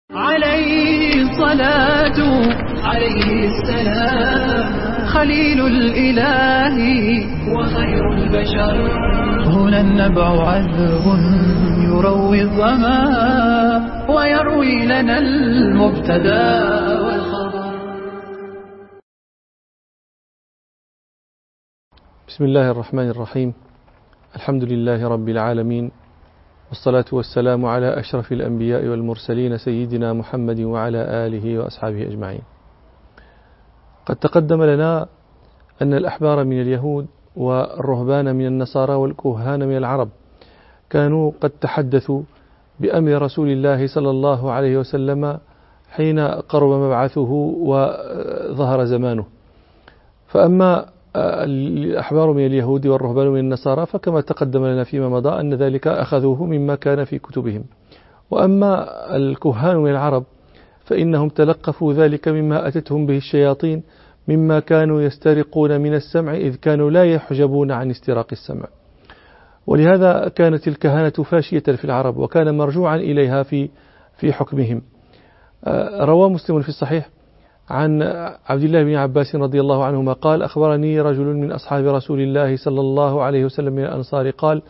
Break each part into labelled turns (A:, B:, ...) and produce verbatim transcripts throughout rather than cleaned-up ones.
A: عليه الصلاة عليه السلام خليل الإله وخير البشر. هنا النبع عذب يروي الظما ويروي لنا المبتدا والخبر.
B: بسم الله الرحمن الرحيم. الحمد لله رب العالمين، والصلاة والسلام على أشرف الأنبياء والمرسلين سيدنا محمد وعلى آله وأصحابه أجمعين. قد تقدم لنا أن الأحبار من اليهود والرهبان من النصارى والكهان من العرب كانوا قد تحدثوا بأمر رسول الله صلى الله عليه وسلم حين قرب مبعثه وظهر زمانه. فأما الأحبار من اليهود والرهبان من النصارى فكما تقدم لنا فيما مضى أن ذلك أخذوه مما كان في كتبهم. وأما الكهان من العرب فإنهم تلقفوا ذلك مما أتتهم به الشياطين مما كانوا يسترقون من السمع، إذ كانوا لا يحجبون عن استراق السمع. ولهذا كانت الكهانة فاشية في العرب وكان مرجوعا إليها في في حكمهم. روى مسلم في الصحيح عن عبد الله بن عباس رضي الله عنهما قال: أخبرني رجل من أصحاب رسول الله صلى الله عليه وسلم من الأنصار قال: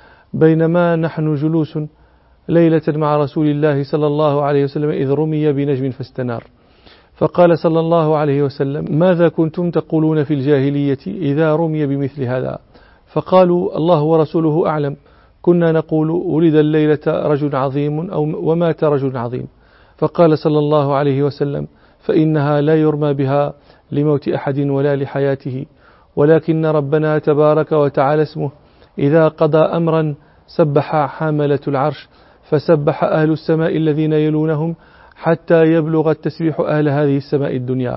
B: بينما نحن جلوس ليلة مع رسول الله صلى الله عليه وسلم إذ رمي بنجم فاستنار، فقال صلى الله عليه وسلم: ماذا كنتم تقولون في الجاهلية إذا رمي بمثل هذا؟ فقالوا: الله ورسوله أعلم، كنا نقول ولد الليلة رجل عظيم أو ومات رجل عظيم. فقال صلى الله عليه وسلم: فإنها لا يرمى بها لموت أحد ولا لحياته، ولكن ربنا تبارك وتعالى اسمه إذا قضى أمرا سبح حاملة العرش، فسبح أهل السماء الذين يلونهم حتى يبلغ التسبيح أهل هذه السماء الدنيا.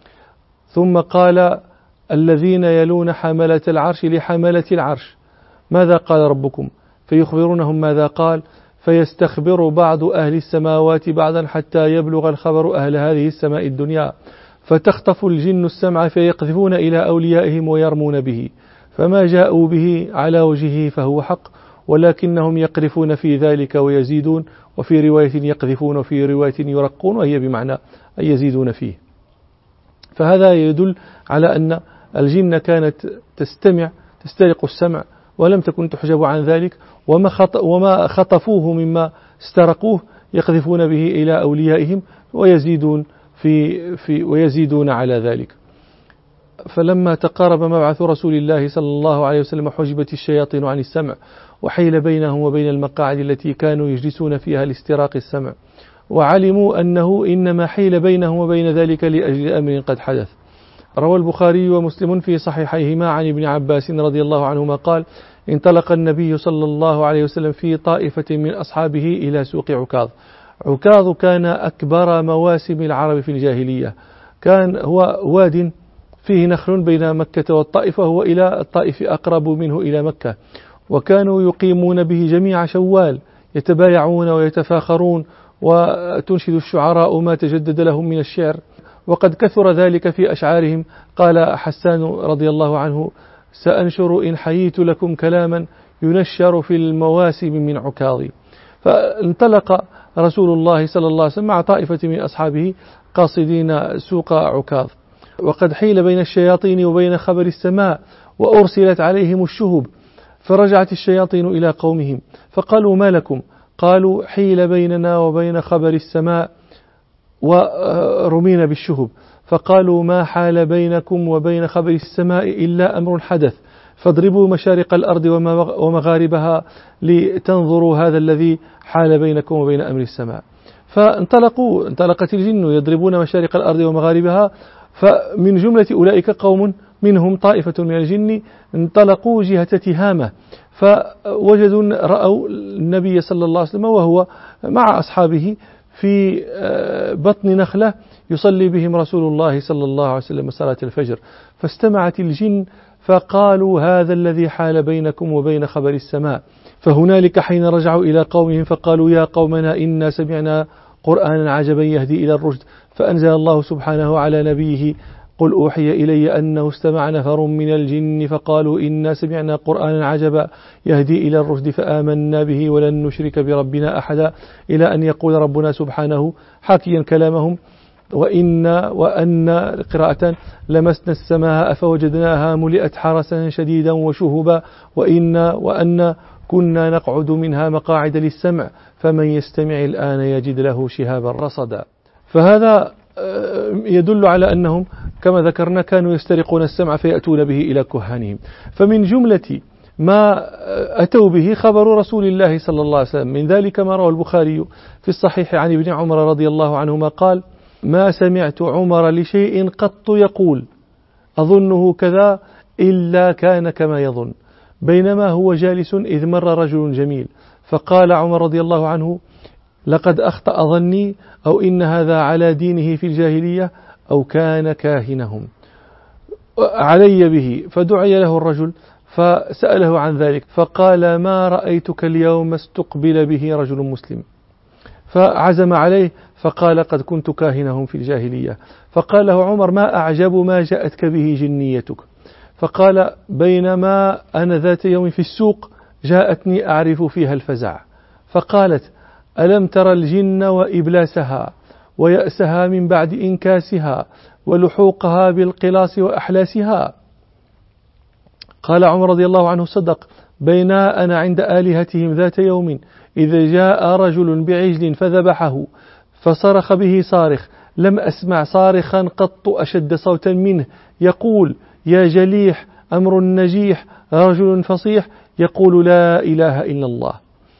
B: ثم قال: الذين يلون حملة العرش لحملة العرش ماذا قال ربكم؟ فيخبرونهم ماذا قال، فيستخبر بعض أهل السماوات بعضا حتى يبلغ الخبر أهل هذه السماء الدنيا، فتخطف الجن السمع فيقذفون إلى أوليائهم ويرمون به، فما جاءوا به على وجهه فهو حق، ولكنهم يقذفون في ذلك ويزيدون، وفي رواية يقذفون وفي رواية يرقون، وهي بمعنى أن يزيدون فيه. فهذا يدل على أن الجن كانت تستمع تسترق السمع ولم تكن تحجب عن ذلك، وما خطفوه مما استرقوه يقذفون به إلى أوليائهم ويزيدون في في ويزيدون على ذلك. فلما تقارب مبعث رسول الله صلى الله عليه وسلم حجبت الشياطين عن السمع، وحيل بينهم وبين المقاعد التي كانوا يجلسون فيها لاستراق السمع، وعلموا أنه إنما حيل بينهم وبين ذلك لأجل أمر قد حدث. روى البخاري ومسلم في صحيحيهما عن ابن عباس رضي الله عنهما قال: انطلق النبي صلى الله عليه وسلم في طائفة من أصحابه إلى سوق عكاظ. عكاظ كان أكبر مواسم العرب في الجاهلية، كان هو واد فيه نخل بين مكة والطائف، وهو إلى الطائف أقرب منه إلى مكة، وكانوا يقيمون به جميع شوال يتبايعون ويتفاخرون، وتنشد الشعراء ما تجدد لهم من الشعر، وقد كثر ذلك في أشعارهم. قال حسان رضي الله عنه: سأنشر إن حييت لكم كلاما ينشر في المواسم من عكاظ. فانطلق رسول الله صلى الله عليه وسلم مع طائفة من أصحابه قاصدين سوق عكاظ، وقد حيل بين الشياطين وبين خبر السماء، وأرسلت عليهم الشهب. فرجعت الشياطين إلى قومهم فقالوا: ما لكم؟ قالوا: حيل بيننا وبين خبر السماء ورمينا بالشهب. فقالوا: ما حال بينكم وبين خبر السماء إلا أمر حدث، فاضربوا مشارق الأرض ومغاربها لتنظروا هذا الذي حال بينكم وبين أمر السماء. فانطلقوا انطلقت الجن يضربون مشارق الأرض ومغاربها. فمن جملة أولئك قوم منهم طائفة من الجن انطلقوا جهة تهامة، فوجدوا رأوا النبي صلى الله عليه وسلم وهو مع أصحابه في بطن نخلة يصلي بهم رسول الله صلى الله عليه وسلم صلاة الفجر. فاستمعت الجن فقالوا: هذا الذي حال بينكم وبين خبر السماء. فهنالك حين رجعوا إلى قومهم فقالوا: يا قومنا إنا سمعنا قرآنا عجبا يهدي إلى الرشد، فأنزل الله سبحانه على نبيه قل أوحي إلي أنه استمع نفر من الجن فقالوا إنا سمعنا قرآنا عجبا يهدي إلى الرشد فآمنا به ولن نشرك بربنا أحدا، إلى أن يقول ربنا سبحانه حاكيا كلامهم: وإن وأن قراءة لمسنا السماء فوجدناها ملئت حرسا شديدا وشهبا، وإن وأن كنا نقعد منها مقاعد للسمع فمن يستمع الآن يجد له شهابا رصدا. فهذا يدل على أنهم كما ذكرنا كانوا يسترقون السمع فيأتون به إلى كهانهم. فمن جملة ما أتوا به خبر رسول الله صلى الله عليه وسلم، من ذلك ما روى البخاري في الصحيح عن ابن عمر رضي الله عنهما قال: ما سمعت عمر لشيء قط يقول أظنه كذا إلا كان كما يظن، بينما هو جالس إذ مر رجل جميل فقال عمر رضي الله عنه: لقد أخطأ ظني، أو إن هذا على دينه في الجاهلية، أو كان كاهنهم علي به. فدعي له الرجل فسأله عن ذلك فقال: ما رأيتك اليوم استقبل به رجل مسلم. فعزم عليه فقال: قد كنت كاهنهم في الجاهلية. فقال له عمر: ما أعجب ما جاءتك به جنيتك. فقال: بينما أنا ذات يوم في السوق جاءتني أعرف فيها الفزع، فقالت: ألم تر الجن وإبلاسها ويأسها من بعد إنكاسها ولحوقها بالقلاص وأحلاسها؟ قال عمر رضي الله عنه: صدق، بينا أنا عند آلهتهم ذات يوم إذا جاء رجل بعجل فذبحه فصرخ به صارخ، لم أسمع صارخا قط أشد صوتا منه، يقول: يا جليح أمر نجيح رجل فصيح يقول لا إله إلا الله.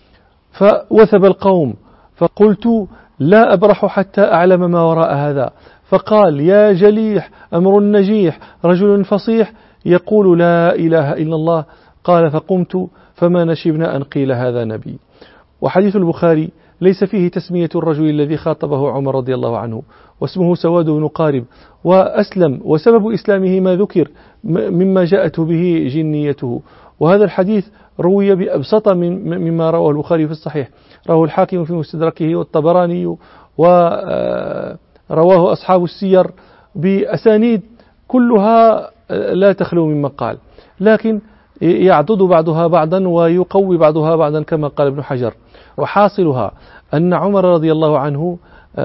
B: فوثب القوم، فقلت: لا أبرح حتى أعلم ما وراء هذا. فقال: يا جليح أمر نجيح رجل فصيح يقول لا إله إلا الله. قال: فقمت فما نشبنا أن قيل هذا نبي. وحديث البخاري ليس فيه تسمية الرجل الذي خاطبه عمر رضي الله عنه، واسمه سواد بن قارب، وأسلم، وسبب إسلامه ما ذكر مما جاءت به جنيته. وهذا الحديث روي بأبسط مما رواه البخاري في الصحيح، رواه الحاكم في مستدركه والطبراني، ورواه أصحاب السير بأسانيد كلها لا تخلو من مقال، لكن يعضد بعضها بعضا ويقوي بعضها بعضا كما قال ابن حجر. وحاصلها أن عمر رضي الله عنه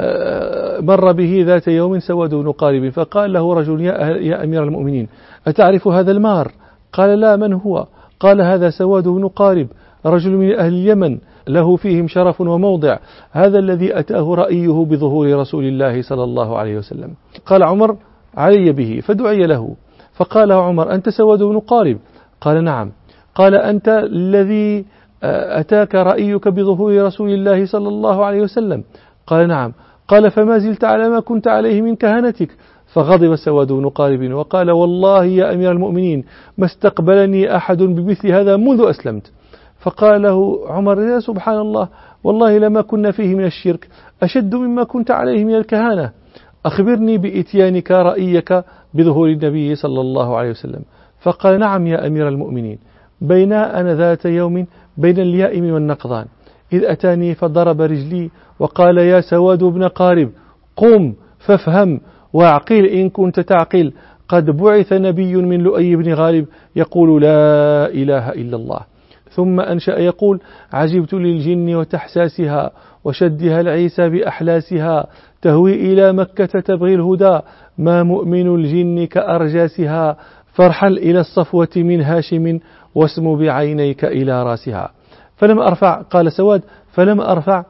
B: مر به ذات يوم سواد بن قارب، فقال له رجل: يا أمير المؤمنين، أتعرف هذا المار؟ قال: لا، من هو؟ قال: هذا سواد بن قارب، رجل من أهل اليمن له فيهم شرف وموضع، هذا الذي أتاه رأيه بظهور رسول الله صلى الله عليه وسلم. قال عمر: علي به. فدعي له فقال عمر: أنت سواد بن قارب؟ قال: نعم. قال: أنت الذي أتاك رأيك بظهور رسول الله صلى الله عليه وسلم؟ قال: نعم. قال: فما زلت على ما كنت عليه من كهنتك؟ فغضب سواد بن قارب وقال: والله يا أمير المؤمنين ما استقبلني أحد بمثل هذا منذ أسلمت. فقال له عمر: يا سبحان الله، والله لما كنا فيه من الشرك أشد مما كنت عليه من الكهانة، أخبرني بإتيانك رأيك بظهور النبي صلى الله عليه وسلم. فقال: نعم يا أمير المؤمنين، بينا أنا ذات يوم بين اليائم والنقضان إذ أتاني فضرب رجلي وقال: يا سواد بن قارب، قم فافهم واعقل إن كنت تعقل، قد بعث نبي من لؤي بن غالب يقول لا إله إلا الله. ثم أنشأ يقول: عجبت للجن وتحساسها وشدها العيسى بأحلاسها، تهوي إلى مكة تبغي الهدى، ما مؤمن الجن كأرجاسها، فارحل إلى الصفوة من هاشم واسم بعينيك إلى راسها. فلم أرفع، قال سواد: فلم أرفع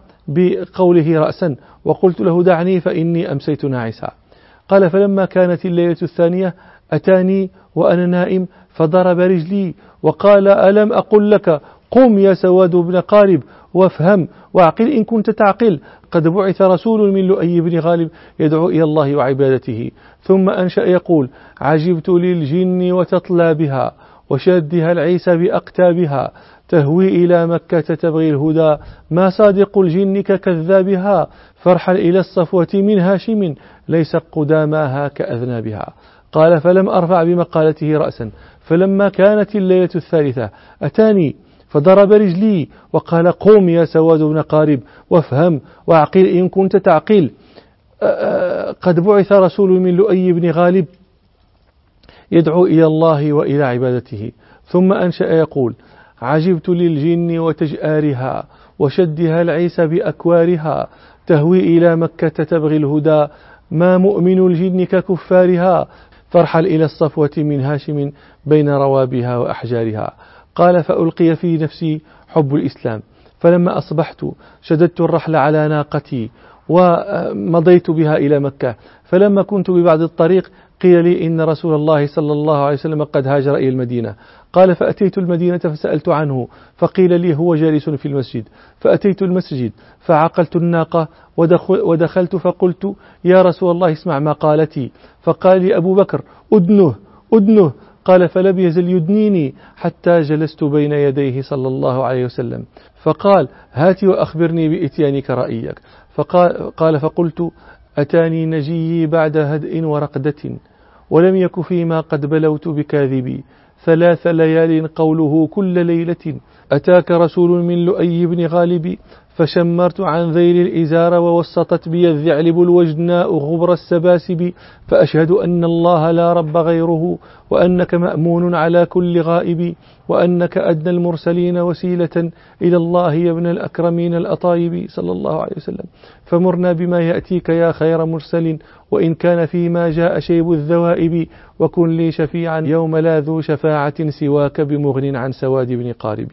B: بقوله رأسا، وقلت له: دعني فإني أمسيت ناعسا. قال: فلما كانت الليلة الثانية أتاني وأنا نائم فضرب رجلي وقال: ألم أقل لك قم يا سواد بن قارب وافهم واعقل إن كنت تعقل، قد بعث رسول من لؤي بن غالب يدعو إلى الله وعبادته. ثم أنشأ يقول: عجبت للجن وتطلى بها وشدها العيسى بأقتابها، تهوي إلى مكة تبغي الهدى، ما صادق الجن ككذابها، فارحل إلى الصفوة من هاشم ليس قداماها كأذنابها. قال: فلم أرفع بمقالته رأسا، فلما كانت الليلة الثالثة أتاني فضرب رجلي وقال: قوم يا سواد بن قارب وافهم واعقل إن كنت تعقل، قد بعث رسول من لؤي بن غالب يدعو إلى الله وإلى عبادته. ثم أنشأ يقول: عجبت للجن وتجآرها وشدها العيس بأكوارها، تهوي إلى مكة تبغي الهدى، ما مؤمن الجن ككفارها، فارحل إلى الصفوة من هاشم بين روابها وأحجارها. قال: فألقي في نفسي حب الإسلام، فلما أصبحت شددت الرحل على ناقتي ومضيت بها إلى مكة، فلما كنت ببعض الطريق قيل لي إن رسول الله صلى الله عليه وسلم قد هاجر إلى المدينة. قال: فأتيت المدينة فسألت عنه، فقيل لي هو جالس في المسجد. فأتيت المسجد فعقلت الناقة ودخلت فقلت: يا رسول الله اسمع ما قالتي. فقال لي أبو بكر: أدنه أدنه. قال: فلم يزل يدنيني حتى جلست بين يديه صلى الله عليه وسلم، فقال: هات وأخبرني بإتيانك رأيك. فقال قال فقلت: أتاني نجي بعد هدء ورقدة، ولم يك فيما قد بلوت بكاذبي، ثلاث ليال قوله كل ليلة، أتاك رسول من لؤي بن غالب، فشمرت عن ذيل الإزار ووسطت بي الذعلب الوجناء غبر السباسب، فأشهد أن الله لا رب غيره، وأنك مأمون على كل غائب، وأنك أدنى المرسلين وسيلة إلى الله يا ابن الأكرمين الأطايب صلى الله عليه وسلم، فمرنا بما يأتيك يا خير مرسل، وإن كان فيما جاء شيب الذوائب، وكن لي شفيعا يوم لا ذو شفاعة سواك بمغن عن سواد بن قارب.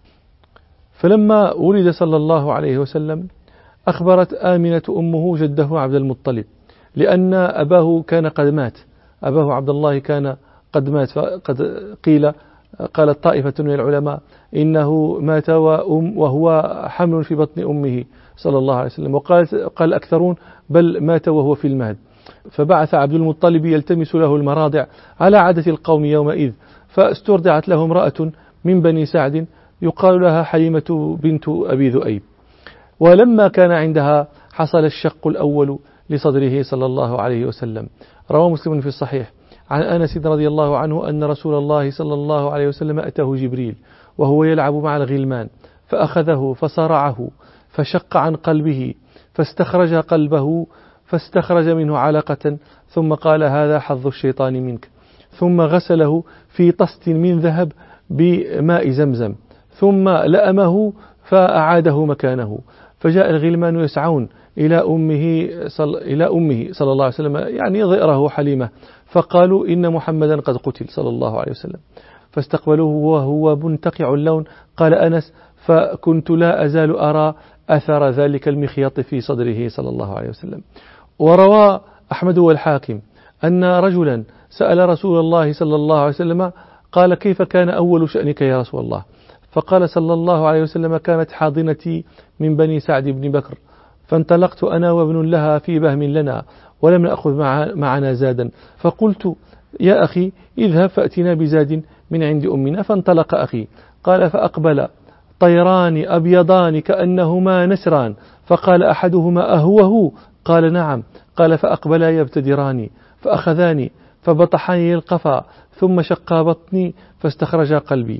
B: فلما ولد صلى الله عليه وسلم أخبرت آمنة أمه جده عبد المطلب، لأن أباه كان قد مات، أباه عبد الله كان قد مات، فقد قيل قالت طائفة من العلماء إنه مات وهو حمل في بطن أمه صلى الله عليه وسلم، وقال قال أكثرون بل مات وهو في المهد. فبعث عبد المطلب يلتمس له المراضع على عادة القوم يومئذ، فاسترضعت له امرأة من بني سعد يقال لها حليمة بنت أبي ذؤيب. ولما كان عندها حصل الشق الأول لصدره صلى الله عليه وسلم. روى مسلم في الصحيح عن أنس رضي الله عنه أن رسول الله صلى الله عليه وسلم أتاه جبريل وهو يلعب مع الغلمان، فأخذه فصرعه فشق عن قلبه، فاستخرج قلبه فاستخرج منه علقة، ثم قال: هذا حظ الشيطان منك، ثم غسله في طست من ذهب بماء زمزم، ثم لأمه فأعاده مكانه. فجاء الغلمان يسعون إلى أمه صل... إلى أمه صلى الله عليه وسلم، يعني ضئره حليمة، فقالوا: إن محمدا قد قتل صلى الله عليه وسلم. فاستقبلوه وهو منتقع اللون. قال أنس: فكنت لا أزال أرى أثر ذلك المخيط في صدره صلى الله عليه وسلم. وروى أحمد والحاكم أن رجلا سأل رسول الله صلى الله عليه وسلم قال: كيف كان أول شأنك يا رسول الله؟ فقال صلى الله عليه وسلم: كانت حاضنتي من بني سعد بن بكر، فانطلقت أنا وابن لها في بهم لنا، ولم نأخذ معنا زادا، فقلت: يا أخي اذهب فأتنا بزاد من عند أمنا. فانطلق أخي. قال: فأقبل طيران أبيضان كأنهما نسران، فقال أحدهما: أهوه؟ قال: نعم. قال: فأقبلا يبتدراني، فأخذاني فبطحني القفا، ثم شقا بطني فاستخرجا قلبي،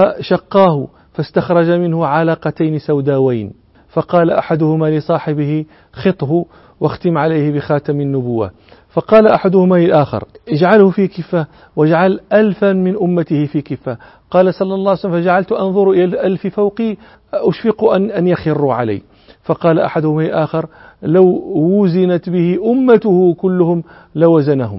B: فشقاه فاستخرج منه علقتين سوداوين، فقال أحدهما لصاحبه: خطه واختم عليه بخاتم النبوة. فقال أحدهما للآخر: اجعله في كفة واجعل ألفا من أمته في كفة. قال صلى الله عليه وسلم: فجعلت أنظر إلى الألف فوقي أشفق أن, أن يخروا علي. فقال أحدهما للآخر: لو وزنت به أمته كلهم لوزنهم.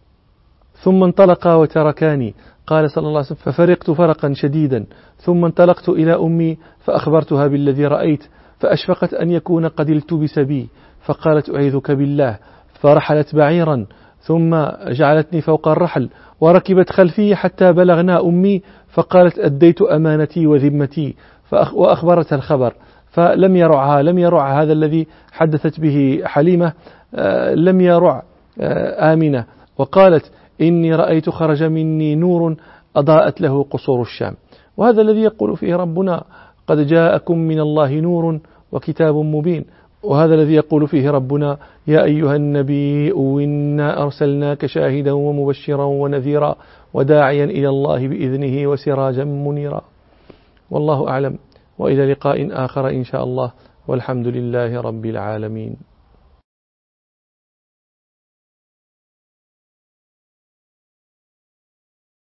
B: ثم انطلقا وتركاني. قال صلى الله عليه وسلم: ففرقت فرقا شديدا، ثم انطلقت إلى أمي فأخبرتها بالذي رأيت، فأشفقت أن يكون قد التبس بي، فقالت: أعيذك بالله، فرحلت بعيرا، ثم جعلتني فوق الرحل وركبت خلفي حتى بلغنا أمي، فقالت: أديت أمانتي وذمتي، وأخبرتها الخبر. فلم يرعها لم يرع هذا الذي حدثت به حليمة، لم يرع آمنة، وقالت: إني رأيت خرج مني نور أضاءت له قصور الشام. وهذا الذي يقول فيه ربنا: قد جاءكم من الله نور وكتاب مبين. وهذا الذي يقول فيه ربنا: يا أيها النبي إنا أرسلناك شاهدا ومبشرا ونذيرا وداعيا إلى الله بإذنه وسراجا منيرا. والله أعلم، وإلى لقاء آخر إن شاء الله، والحمد لله رب العالمين.